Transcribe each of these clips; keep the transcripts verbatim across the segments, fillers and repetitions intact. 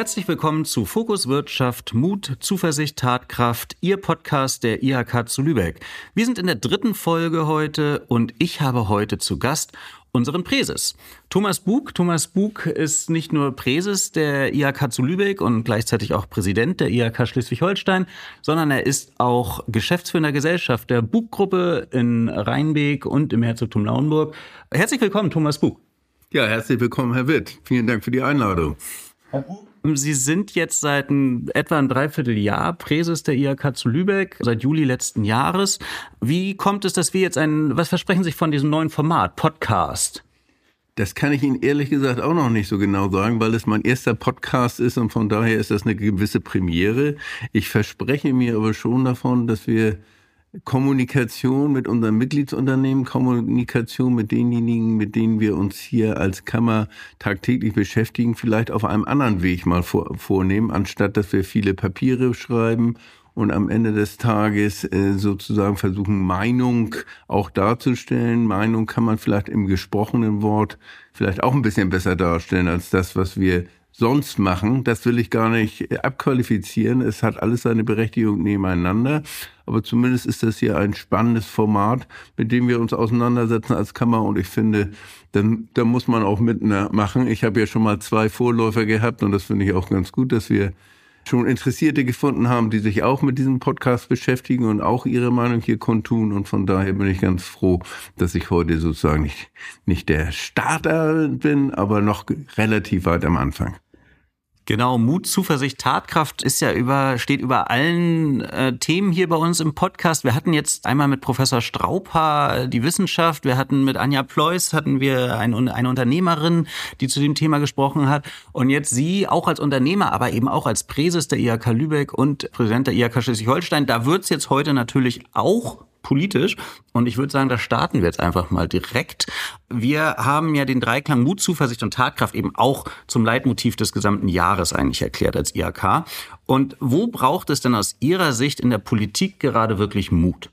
Herzlich willkommen zu Fokus Wirtschaft, Mut, Zuversicht, Tatkraft, Ihr Podcast der I H K zu Lübeck. Wir sind in der dritten Folge heute und ich habe heute zu Gast unseren Präses. Thomas Bug. Thomas Bug ist nicht nur Präses der I H K zu Lübeck und gleichzeitig auch Präsident der I H K Schleswig-Holstein, sondern er ist auch geschäftsführender Gesellschaft der Bug-Gruppe in Rheinbeek und im Herzogtum Lauenburg. Herzlich willkommen, Thomas Bug. Ja, herzlich willkommen, Herr Witt. Vielen Dank für die Einladung. Herr Bug, Sie sind jetzt seit ein, etwa ein Dreivierteljahr Präses der I H K zu Lübeck, seit Juli letzten Jahres. Wie kommt es, dass wir jetzt ein, was versprechen Sie sich von diesem neuen Format, Podcast? Das kann ich Ihnen ehrlich gesagt auch noch nicht so genau sagen, weil es mein erster Podcast ist und von daher ist das eine gewisse Premiere. Ich verspreche mir aber schon davon, dass wir Kommunikation mit unseren Mitgliedsunternehmen, Kommunikation mit denjenigen, mit denen wir uns hier als Kammer tagtäglich beschäftigen, vielleicht auf einem anderen Weg mal vor, vornehmen, anstatt dass wir viele Papiere schreiben und am Ende des Tages äh, sozusagen versuchen, Meinung auch darzustellen. Meinung kann man vielleicht im gesprochenen Wort vielleicht auch ein bisschen besser darstellen als das, was wir sonst machen. Das will ich gar nicht abqualifizieren. Es hat alles seine Berechtigung nebeneinander. Aber zumindest ist das hier ein spannendes Format, mit dem wir uns auseinandersetzen als Kammer. Und ich finde, dann, da muss man auch mitmachen. Ich habe ja schon mal zwei Vorläufer gehabt und das finde ich auch ganz gut, dass wir schon Interessierte gefunden haben, die sich auch mit diesem Podcast beschäftigen und auch ihre Meinung hier kundtun. Und von daher bin ich ganz froh, dass ich heute sozusagen nicht, nicht der Starter bin, aber noch relativ weit am Anfang. Genau, Mut, Zuversicht, Tatkraft ist ja über, steht über allen äh, Themen hier bei uns im Podcast. Wir hatten jetzt einmal mit Professor Straubhaar die Wissenschaft, wir hatten mit Anja Pleuß, hatten wir ein, eine Unternehmerin, die zu dem Thema gesprochen hat. Und jetzt Sie auch als Unternehmer, aber eben auch als Präses der I H K Lübeck und Präsident der I H K Schleswig-Holstein. Da wird's jetzt heute natürlich auch politisch. Und ich würde sagen, da starten wir jetzt einfach mal direkt. Wir haben ja den Dreiklang Mut, Zuversicht und Tatkraft eben auch zum Leitmotiv des gesamten Jahres eigentlich erklärt als I H K. Und wo braucht es denn aus Ihrer Sicht in der Politik gerade wirklich Mut?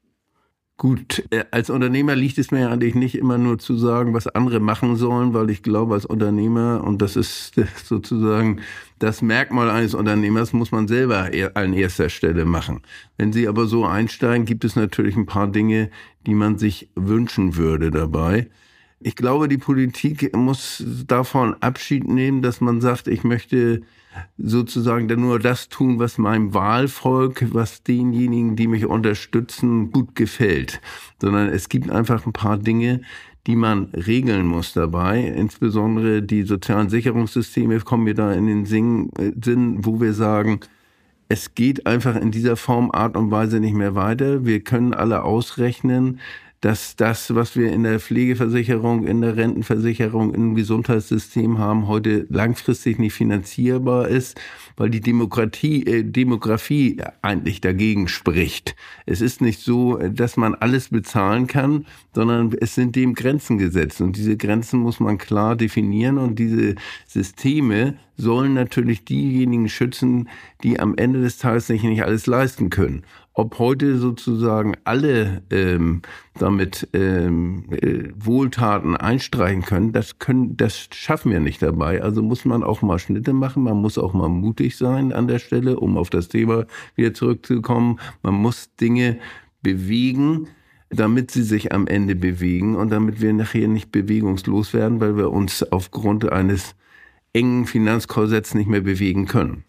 Gut, als Unternehmer liegt es mir eigentlich nicht immer nur zu sagen, was andere machen sollen, weil ich glaube, als Unternehmer, und das ist sozusagen das Merkmal eines Unternehmers, muss man selber an erster Stelle machen. Wenn Sie aber so einsteigen, gibt es natürlich ein paar Dinge, die man sich wünschen würde dabei. Ich glaube, die Politik muss davon Abschied nehmen, dass man sagt, ich möchte sozusagen dann nur das tun, was meinem Wahlvolk, was denjenigen, die mich unterstützen, gut gefällt. Sondern es gibt einfach ein paar Dinge, die man regeln muss dabei. Insbesondere die sozialen Sicherungssysteme kommen mir da in den Sinn, wo wir sagen, es geht einfach in dieser Form, Art und Weise nicht mehr weiter. Wir können alle ausrechnen, dass das, was wir in der Pflegeversicherung, in der Rentenversicherung, im Gesundheitssystem haben, heute langfristig nicht finanzierbar ist, weil die Demokratie, äh, Demografie eigentlich dagegen spricht. Es ist nicht so, dass man alles bezahlen kann, sondern es sind dem Grenzen gesetzt. Und diese Grenzen muss man klar definieren und diese Systeme sollen natürlich diejenigen schützen, die am Ende des Tages sich nicht alles leisten können. Ob heute sozusagen alle ähm, damit ähm, äh, Wohltaten einstreichen können, das können, das schaffen wir nicht dabei. Also muss man auch mal Schnitte machen, man muss auch mal mutig sein an der Stelle, um auf das Thema wieder zurückzukommen. Man muss Dinge bewegen, damit sie sich am Ende bewegen und damit wir nachher nicht bewegungslos werden, weil wir uns aufgrund eines engen Finanzkorsetts nicht mehr bewegen können.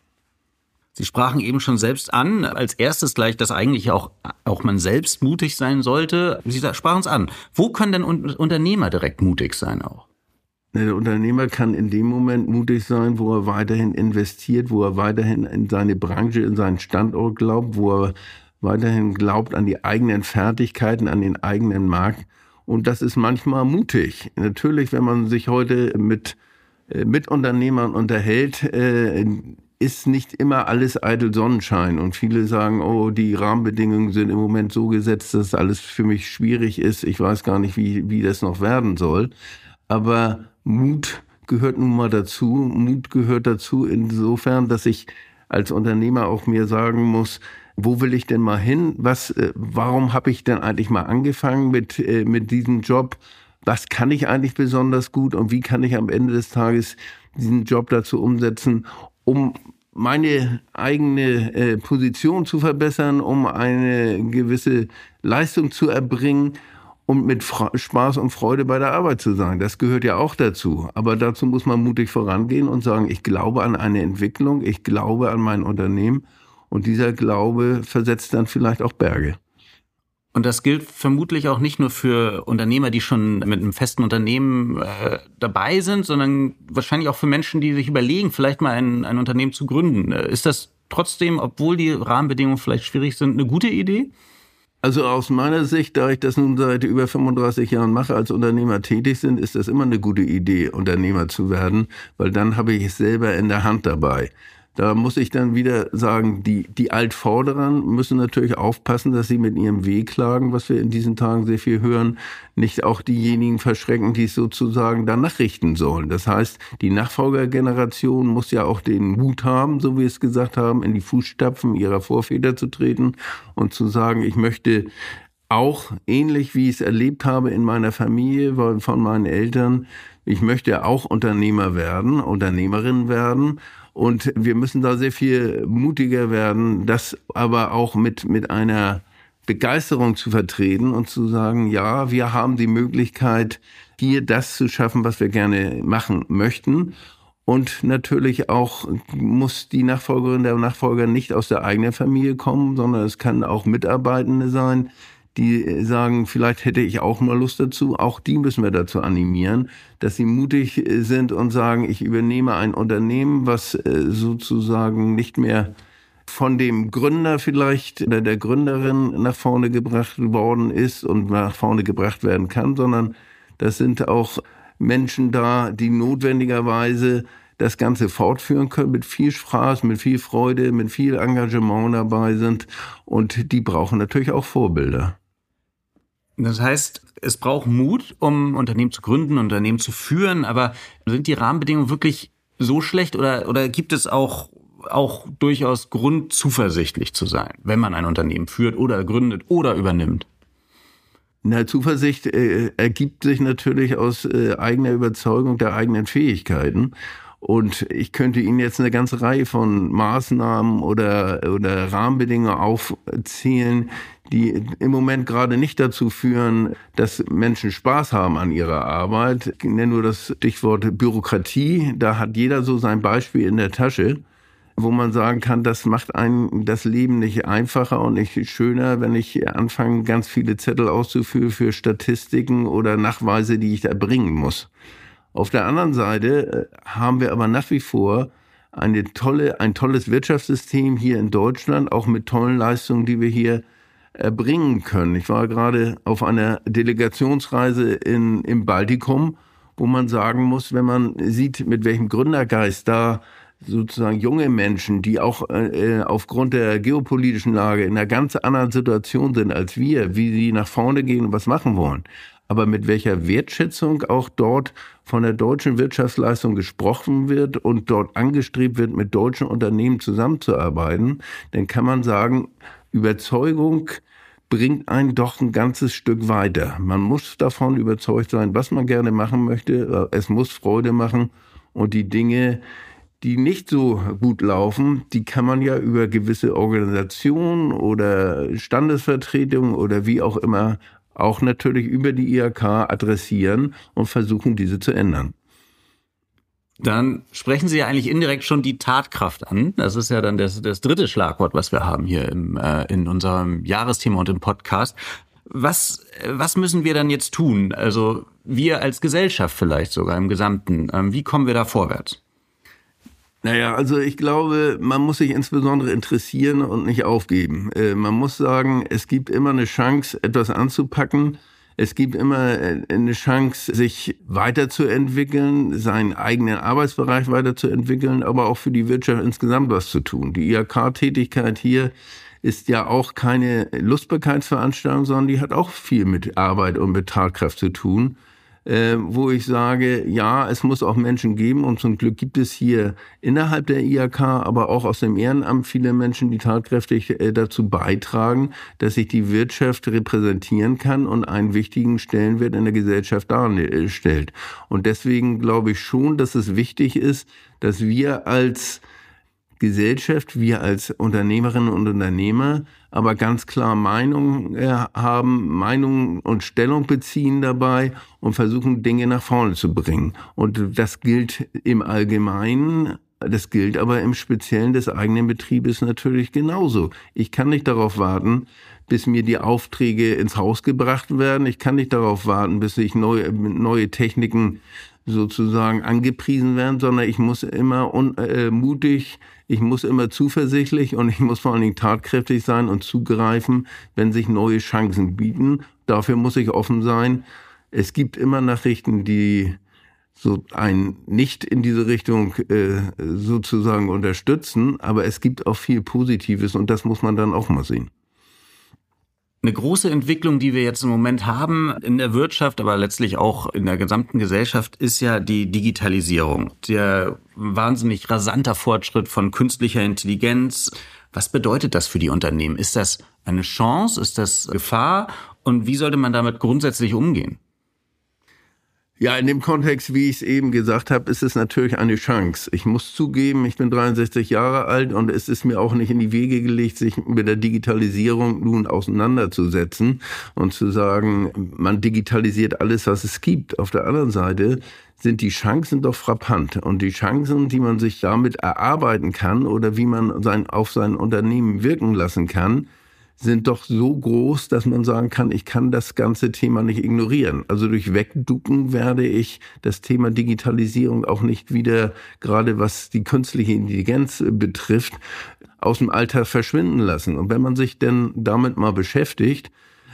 Sie sprachen eben schon selbst an, als erstes gleich, dass eigentlich auch, auch man selbst mutig sein sollte. Sie sprachen es an. Wo können denn Unternehmer direkt mutig sein auch? Der Unternehmer kann in dem Moment mutig sein, wo er weiterhin investiert, wo er weiterhin in seine Branche, in seinen Standort glaubt, wo er weiterhin glaubt an die eigenen Fertigkeiten, an den eigenen Markt. Und das ist manchmal mutig. Natürlich, wenn man sich heute mit, mit Unternehmern unterhält, äh, ist nicht immer alles eitel Sonnenschein. Und viele sagen, oh, die Rahmenbedingungen sind im Moment so gesetzt, dass alles für mich schwierig ist. Ich weiß gar nicht, wie, wie das noch werden soll. Aber Mut gehört nun mal dazu. Mut gehört dazu insofern, dass ich als Unternehmer auch mir sagen muss, wo will ich denn mal hin? Was, warum habe ich denn eigentlich mal angefangen mit, mit diesem Job? Was kann ich eigentlich besonders gut und wie kann ich am Ende des Tages diesen Job dazu umsetzen, um meine eigene äh, Position zu verbessern, um eine gewisse Leistung zu erbringen und mit Fra- Spaß und Freude bei der Arbeit zu sein. Das gehört ja auch dazu. Aber dazu muss man mutig vorangehen und sagen, ich glaube an eine Entwicklung, ich glaube an mein Unternehmen und dieser Glaube versetzt dann vielleicht auch Berge. Und das gilt vermutlich auch nicht nur für Unternehmer, die schon mit einem festen Unternehmen äh, dabei sind, sondern wahrscheinlich auch für Menschen, die sich überlegen, vielleicht mal ein, ein Unternehmen zu gründen. Ist das trotzdem, obwohl die Rahmenbedingungen vielleicht schwierig sind, eine gute Idee? Also aus meiner Sicht, da ich das nun seit über fünfunddreißig Jahren mache, als Unternehmer tätig sind, ist das immer eine gute Idee, Unternehmer zu werden, weil dann habe ich es selber in der Hand dabei. Da muss ich dann wieder sagen, die, die Altvorderern müssen natürlich aufpassen, dass sie mit ihrem Wehklagen, was wir in diesen Tagen sehr viel hören, nicht auch diejenigen verschrecken, die es sozusagen danach richten sollen. Das heißt, die Nachfolgergeneration muss ja auch den Mut haben, so wie wir es gesagt haben, in die Fußstapfen ihrer Vorväter zu treten und zu sagen, ich möchte auch ähnlich, wie ich es erlebt habe in meiner Familie, von meinen Eltern, ich möchte auch Unternehmer werden, Unternehmerin werden. Und wir müssen da sehr viel mutiger werden, das aber auch mit, mit einer Begeisterung zu vertreten und zu sagen, ja, wir haben die Möglichkeit, hier das zu schaffen, was wir gerne machen möchten. Und natürlich auch muss die Nachfolgerin, der Nachfolger nicht aus der eigenen Familie kommen, sondern es kann auch Mitarbeitende sein, die sagen, vielleicht hätte ich auch mal Lust dazu. Auch die müssen wir dazu animieren, dass sie mutig sind und sagen, ich übernehme ein Unternehmen, was sozusagen nicht mehr von dem Gründer vielleicht oder der Gründerin nach vorne gebracht worden ist und nach vorne gebracht werden kann, sondern das sind auch Menschen da, die notwendigerweise das Ganze fortführen können, mit viel Spaß, mit viel Freude, mit viel Engagement dabei sind. Und die brauchen natürlich auch Vorbilder. Das heißt, es braucht Mut, um Unternehmen zu gründen, Unternehmen zu führen. Aber sind die Rahmenbedingungen wirklich so schlecht oder, oder gibt es auch, auch durchaus Grund, zuversichtlich zu sein, wenn man ein Unternehmen führt oder gründet oder übernimmt? Na, Zuversicht äh, ergibt sich natürlich aus äh, eigener Überzeugung der eigenen Fähigkeiten. Und ich könnte Ihnen jetzt eine ganze Reihe von Maßnahmen oder, oder Rahmenbedingungen aufzählen, die im Moment gerade nicht dazu führen, dass Menschen Spaß haben an ihrer Arbeit. Ich nenne nur das Stichwort Bürokratie. Da hat jeder so sein Beispiel in der Tasche, wo man sagen kann, das macht einem das Leben nicht einfacher und nicht schöner, wenn ich anfange, ganz viele Zettel auszufüllen für Statistiken oder Nachweise, die ich erbringen muss. Auf der anderen Seite haben wir aber nach wie vor eine tolle, ein tolles Wirtschaftssystem hier in Deutschland, auch mit tollen Leistungen, die wir hier erbringen können. Ich war gerade auf einer Delegationsreise in, im Baltikum, wo man sagen muss, wenn man sieht, mit welchem Gründergeist da sozusagen junge Menschen, die auch äh, aufgrund der geopolitischen Lage in einer ganz anderen Situation sind als wir, wie sie nach vorne gehen und was machen wollen. Aber mit welcher Wertschätzung auch dort von der deutschen Wirtschaftsleistung gesprochen wird und dort angestrebt wird, mit deutschen Unternehmen zusammenzuarbeiten, dann kann man sagen, Überzeugung bringt einen doch ein ganzes Stück weiter. Man muss davon überzeugt sein, was man gerne machen möchte. Es muss Freude machen und die Dinge, die nicht so gut laufen, die kann man ja über gewisse Organisationen oder Standesvertretungen oder wie auch immer auch natürlich über die I H K adressieren und versuchen, diese zu ändern. Dann sprechen Sie ja eigentlich indirekt schon die Tatkraft an. Das ist ja dann das, das dritte Schlagwort, was wir haben hier im, äh, in unserem Jahresthema und im Podcast. Was, was müssen wir dann jetzt tun? Also wir als Gesellschaft vielleicht sogar im Gesamten. Ähm, wie kommen wir da vorwärts? Naja, also ich glaube, man muss sich insbesondere interessieren und nicht aufgeben. Äh, man muss sagen, es gibt immer eine Chance, etwas anzupacken. Es gibt immer eine Chance, sich weiterzuentwickeln, seinen eigenen Arbeitsbereich weiterzuentwickeln, aber auch für die Wirtschaft insgesamt was zu tun. Die I H K-Tätigkeit hier ist ja auch keine Lustbarkeitsveranstaltung, sondern die hat auch viel mit Arbeit und mit Tatkraft zu tun. Äh, wo ich sage, ja, es muss auch Menschen geben und zum Glück gibt es hier innerhalb der I H K, aber auch aus dem Ehrenamt viele Menschen, die tatkräftig äh, dazu beitragen, dass sich die Wirtschaft repräsentieren kann und einen wichtigen Stellenwert in der Gesellschaft darstellt. Und deswegen glaube ich schon, dass es wichtig ist, dass wir als Gesellschaft, wir als Unternehmerinnen und Unternehmer, aber ganz klar Meinung äh, haben, Meinung und Stellung beziehen dabei und versuchen, Dinge nach vorne zu bringen. Und das gilt im Allgemeinen, das gilt aber im Speziellen des eigenen Betriebes natürlich genauso. Ich kann nicht darauf warten, bis mir die Aufträge ins Haus gebracht werden. Ich kann nicht darauf warten, bis ich neue, neue Techniken sozusagen angepriesen werden, sondern ich muss immer un, äh, mutig, ich muss immer zuversichtlich und ich muss vor allen Dingen tatkräftig sein und zugreifen, wenn sich neue Chancen bieten. Dafür muss ich offen sein. Es gibt immer Nachrichten, die so ein nicht in diese Richtung äh, sozusagen unterstützen, aber es gibt auch viel Positives und das muss man dann auch mal sehen. Eine große Entwicklung, die wir jetzt im Moment haben in der Wirtschaft, aber letztlich auch in der gesamten Gesellschaft, ist ja die Digitalisierung. Der wahnsinnig rasanter Fortschritt von künstlicher Intelligenz. Was bedeutet das für die Unternehmen? Ist das eine Chance? Ist das Gefahr? Und wie sollte man damit grundsätzlich umgehen? Ja, in dem Kontext, wie ich es eben gesagt habe, ist es natürlich eine Chance. Ich muss zugeben, ich bin dreiundsechzig Jahre alt und es ist mir auch nicht in die Wege gelegt, sich mit der Digitalisierung nun auseinanderzusetzen und zu sagen, man digitalisiert alles, was es gibt. Auf der anderen Seite sind die Chancen doch frappant. Und die Chancen, die man sich damit erarbeiten kann oder wie man sein, auf sein Unternehmen wirken lassen kann, sind doch so groß, dass man sagen kann, ich kann das ganze Thema nicht ignorieren. Also durch Wegducken werde ich das Thema Digitalisierung auch nicht wieder, gerade was die künstliche Intelligenz betrifft, aus dem Alltag verschwinden lassen. Und wenn man sich denn damit mal beschäftigt,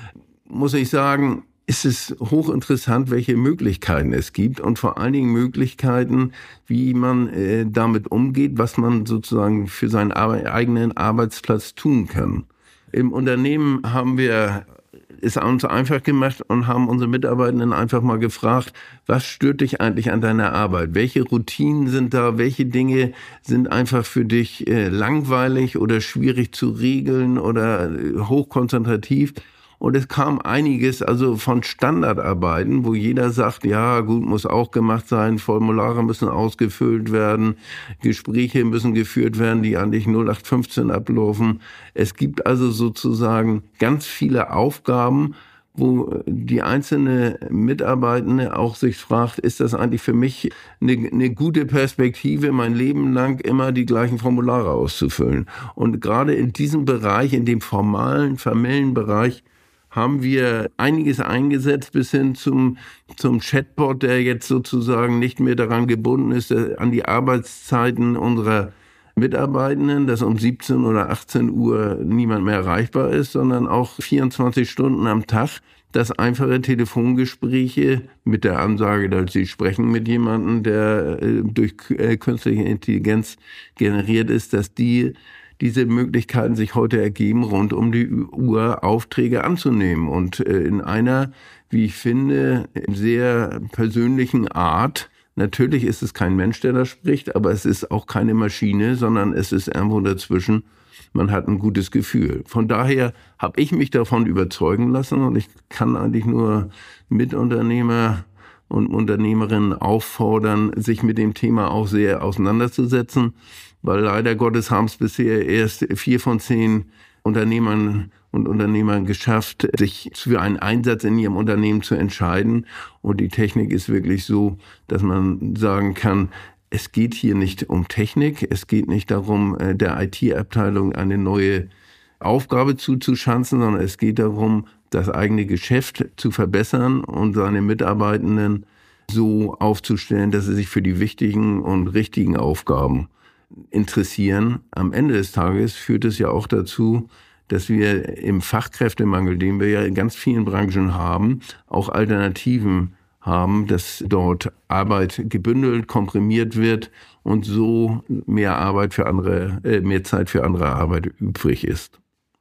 muss ich sagen, ist es hochinteressant, welche Möglichkeiten es gibt und vor allen Dingen Möglichkeiten, wie man äh, damit umgeht, was man sozusagen für seinen Ar- eigenen Arbeitsplatz tun kann. Im Unternehmen haben wir es uns einfach gemacht und haben unsere Mitarbeitenden einfach mal gefragt, was stört dich eigentlich an deiner Arbeit? Welche Routinen sind da? Welche Dinge sind einfach für dich äh, langweilig oder schwierig zu regeln oder äh, hochkonzentrativ? Und es kam einiges, also von Standardarbeiten, wo jeder sagt, ja gut, muss auch gemacht sein, Formulare müssen ausgefüllt werden, Gespräche müssen geführt werden, die eigentlich null acht fünfzehn ablaufen. Es gibt also sozusagen ganz viele Aufgaben, wo die einzelne Mitarbeitende auch sich fragt, ist das eigentlich für mich eine, eine gute Perspektive, mein Leben lang immer die gleichen Formulare auszufüllen? Und gerade in diesem Bereich, in dem formalen, formellen Bereich, haben wir einiges eingesetzt bis hin zum, zum Chatbot, der jetzt sozusagen nicht mehr daran gebunden ist, an die Arbeitszeiten unserer Mitarbeitenden, dass um siebzehn oder achtzehn Uhr niemand mehr erreichbar ist, sondern auch vierundzwanzig Stunden am Tag, dass einfache Telefongespräche mit der Ansage, dass Sie sprechen mit jemandem, der durch künstliche Intelligenz generiert ist, dass die diese Möglichkeiten sich heute ergeben, rund um die Uhr Aufträge anzunehmen. Und in einer, wie ich finde, sehr persönlichen Art. Natürlich ist es kein Mensch, der da spricht, aber es ist auch keine Maschine, sondern es ist irgendwo dazwischen. Man hat ein gutes Gefühl. Von daher habe ich mich davon überzeugen lassen und ich kann eigentlich nur Mitunternehmer und Unternehmerinnen auffordern, sich mit dem Thema auch sehr auseinanderzusetzen. Weil leider Gottes haben es bisher erst vier von zehn Unternehmern und Unternehmern geschafft, sich für einen Einsatz in ihrem Unternehmen zu entscheiden. Und die Technik ist wirklich so, dass man sagen kann, es geht hier nicht um Technik, es geht nicht darum, der I T-Abteilung eine neue Aufgabe zuzuschanzen, sondern es geht darum, das eigene Geschäft zu verbessern und seine Mitarbeitenden so aufzustellen, dass sie sich für die wichtigen und richtigen Aufgaben interessieren. Am Ende des Tages führt es ja auch dazu, dass wir im Fachkräftemangel, den wir ja in ganz vielen Branchen haben, auch Alternativen haben, dass dort Arbeit gebündelt, komprimiert wird und so mehr Arbeit für andere, äh, mehr Zeit für andere Arbeit übrig ist.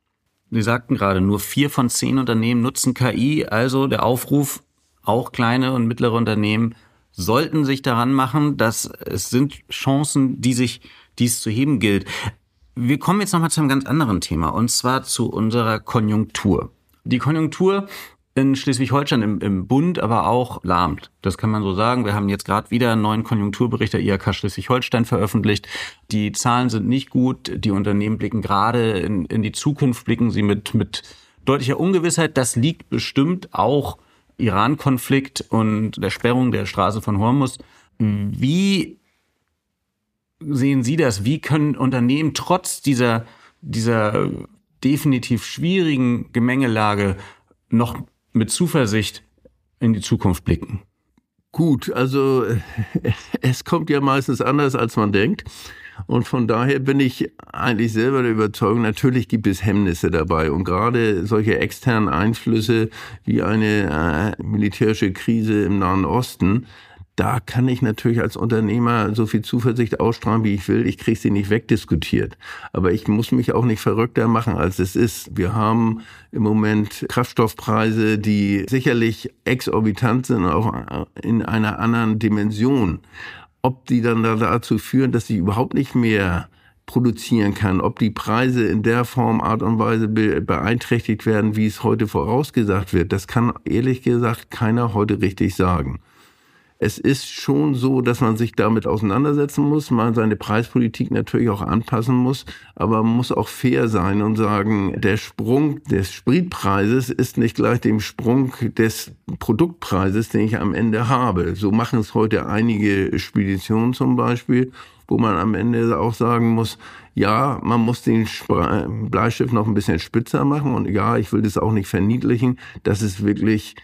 Sie sagten gerade, nur vier von zehn Unternehmen nutzen K I, also der Aufruf, auch kleine und mittlere Unternehmen sollten sich daran machen, dass es sind Chancen, die sich, die es zu heben gilt. Wir kommen jetzt nochmal zu einem ganz anderen Thema, und zwar zu unserer Konjunktur. Die Konjunktur in Schleswig-Holstein im, im Bund aber auch lahmt. Das kann man so sagen. Wir haben jetzt gerade wieder einen neuen Konjunkturbericht der I H K Schleswig-Holstein veröffentlicht. Die Zahlen sind nicht gut. Die Unternehmen blicken gerade in, in die Zukunft, blicken sie mit, mit deutlicher Ungewissheit. Das liegt bestimmt auch Iran-Konflikt und der Sperrung der Straße von Hormuz. Wie sehen Sie das? Wie können Unternehmen trotz dieser, dieser definitiv schwierigen Gemengelage noch mit Zuversicht in die Zukunft blicken? Gut, also es kommt ja meistens anders, als man denkt. Und von daher bin ich eigentlich selber der Überzeugung, natürlich gibt es Hemmnisse dabei. Und gerade solche externen Einflüsse wie eine äh, militärische Krise im Nahen Osten, da kann ich natürlich als Unternehmer so viel Zuversicht ausstrahlen, wie ich will. Ich kriege sie nicht wegdiskutiert. Aber ich muss mich auch nicht verrückter machen, als es ist. Wir haben im Moment Kraftstoffpreise, die sicherlich exorbitant sind, auch in einer anderen Dimension. Ob die dann dazu führen, dass sie überhaupt nicht mehr produzieren kann, ob die Preise in der Form, Art und Weise beeinträchtigt werden, wie es heute vorausgesagt wird, das kann ehrlich gesagt keiner heute richtig sagen. Es ist schon so, dass man sich damit auseinandersetzen muss, man seine Preispolitik natürlich auch anpassen muss, aber man muss auch fair sein und sagen, der Sprung des Spritpreises ist nicht gleich dem Sprung des Produktpreises, den ich am Ende habe. So machen es heute einige Speditionen zum Beispiel, wo man am Ende auch sagen muss, ja, man muss den Bleistift noch ein bisschen spitzer machen und ja, ich will das auch nicht verniedlichen, dass es wirklich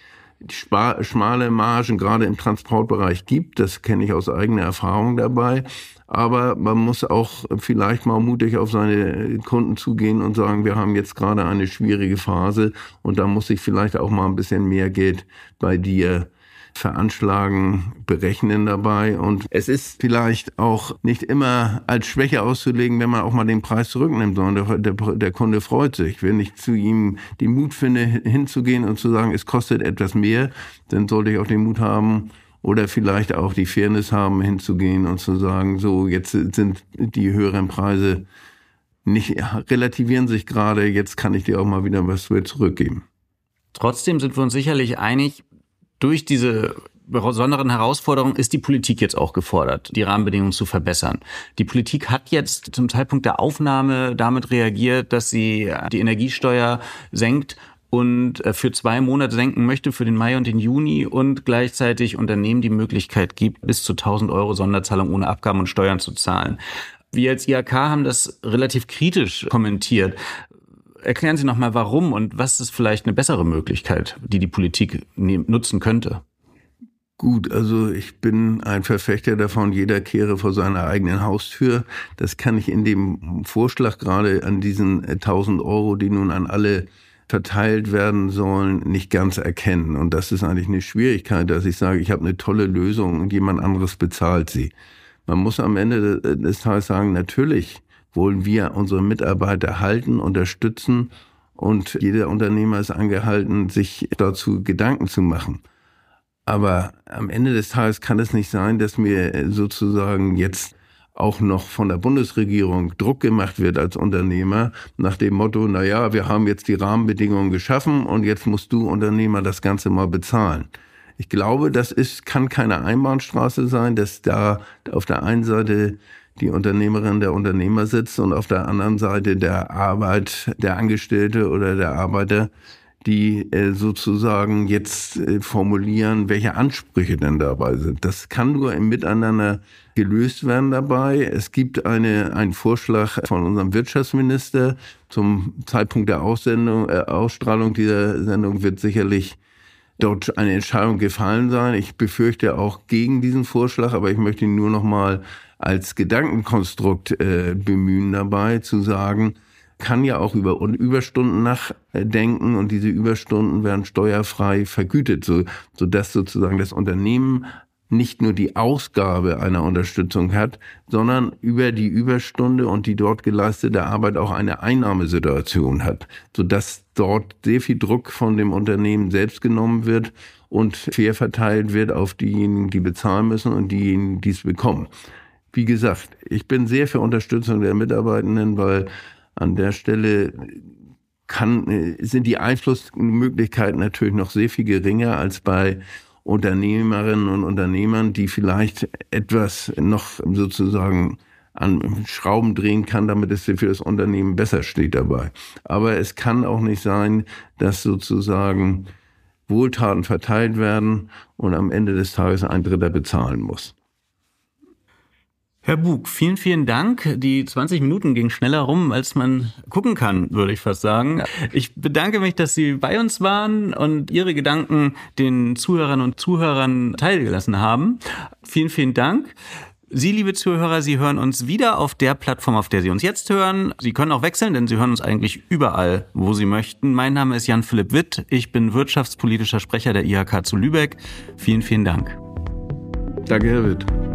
schmale Margen gerade im Transportbereich gibt. Das kenne ich aus eigener Erfahrung dabei. Aber man muss auch vielleicht mal mutig auf seine Kunden zugehen und sagen, wir haben jetzt gerade eine schwierige Phase und da muss ich vielleicht auch mal ein bisschen mehr Geld bei dir veranschlagen, berechnen dabei. Und es ist vielleicht auch nicht immer als Schwäche auszulegen, wenn man auch mal den Preis zurücknimmt, sondern der, der, der Kunde freut sich. Wenn ich zu ihm den Mut finde, hinzugehen und zu sagen, es kostet etwas mehr, dann sollte ich auch den Mut haben oder vielleicht auch die Fairness haben, hinzugehen und zu sagen, so, jetzt sind die höheren Preise nicht, relativieren sich gerade, jetzt kann ich dir auch mal wieder was zurückgeben. Trotzdem sind wir uns sicherlich einig, durch diese besonderen Herausforderungen ist die Politik jetzt auch gefordert, die Rahmenbedingungen zu verbessern. Die Politik hat jetzt zum Zeitpunkt der Aufnahme damit reagiert, dass sie die Energiesteuer senkt und für zwei Monate senken möchte, für den Mai und den Juni, und gleichzeitig Unternehmen die Möglichkeit gibt, bis zu tausend Euro Sonderzahlung ohne Abgaben und Steuern zu zahlen. Wir als I H K haben das relativ kritisch kommentiert. Erklären Sie noch mal, warum und was ist vielleicht eine bessere Möglichkeit, die die Politik nutzen könnte? Gut, also ich bin ein Verfechter davon, jeder kehre vor seiner eigenen Haustür. Das kann ich in dem Vorschlag gerade an diesen tausend Euro, die nun an alle verteilt werden sollen, nicht ganz erkennen. Und das ist eigentlich eine Schwierigkeit, dass ich sage, ich habe eine tolle Lösung und jemand anderes bezahlt sie. Man muss am Ende des Tages sagen, natürlich wollen wir unsere Mitarbeiter halten, unterstützen und jeder Unternehmer ist angehalten, sich dazu Gedanken zu machen. Aber am Ende des Tages kann es nicht sein, dass mir sozusagen jetzt auch noch von der Bundesregierung Druck gemacht wird als Unternehmer nach dem Motto, na ja, wir haben jetzt die Rahmenbedingungen geschaffen und jetzt musst du Unternehmer das Ganze mal bezahlen. Ich glaube, das ist, kann keine Einbahnstraße sein, dass da auf der einen Seite die Unternehmerin, der Unternehmer sitzt und auf der anderen Seite der Arbeit, der Angestellte oder der Arbeiter, die äh, sozusagen jetzt äh, formulieren, welche Ansprüche denn dabei sind. Das kann nur im Miteinander gelöst werden dabei. Es gibt eine, einen Vorschlag von unserem Wirtschaftsminister zum Zeitpunkt der Aussendung, äh, Ausstrahlung dieser Sendung wird sicherlich dort eine Entscheidung gefallen sein. Ich befürchte auch gegen diesen Vorschlag, aber ich möchte ihn nur noch mal als Gedankenkonstrukt äh, bemühen dabei, zu sagen, kann ja auch über Überstunden nachdenken und diese Überstunden werden steuerfrei vergütet, so, so dass sozusagen das Unternehmen nicht nur die Ausgabe einer Unterstützung hat, sondern über die Überstunde und die dort geleistete Arbeit auch eine Einnahmesituation hat, so dass dort sehr viel Druck von dem Unternehmen selbst genommen wird und fair verteilt wird auf diejenigen, die bezahlen müssen und diejenigen, die es bekommen. Wie gesagt, ich bin sehr für Unterstützung der Mitarbeitenden, weil an der Stelle kann, sind die Einflussmöglichkeiten natürlich noch sehr viel geringer als bei Unternehmerinnen und Unternehmern, die vielleicht etwas noch sozusagen an Schrauben drehen kann, damit es für das Unternehmen besser steht dabei. Aber es kann auch nicht sein, dass sozusagen Wohltaten verteilt werden und am Ende des Tages ein Dritter bezahlen muss. Herr Bug, vielen, vielen Dank. Die zwanzig Minuten gingen schneller rum, als man gucken kann, würde ich fast sagen. Ich bedanke mich, dass Sie bei uns waren und Ihre Gedanken den Zuhörern und Zuhörern teilgelassen haben. Vielen, vielen Dank. Sie, liebe Zuhörer, Sie hören uns wieder auf der Plattform, auf der Sie uns jetzt hören. Sie können auch wechseln, denn Sie hören uns eigentlich überall, wo Sie möchten. Mein Name ist Jan-Philipp Witt. Ich bin wirtschaftspolitischer Sprecher der I H K zu Lübeck. Vielen, vielen Dank. Danke, Herr Witt.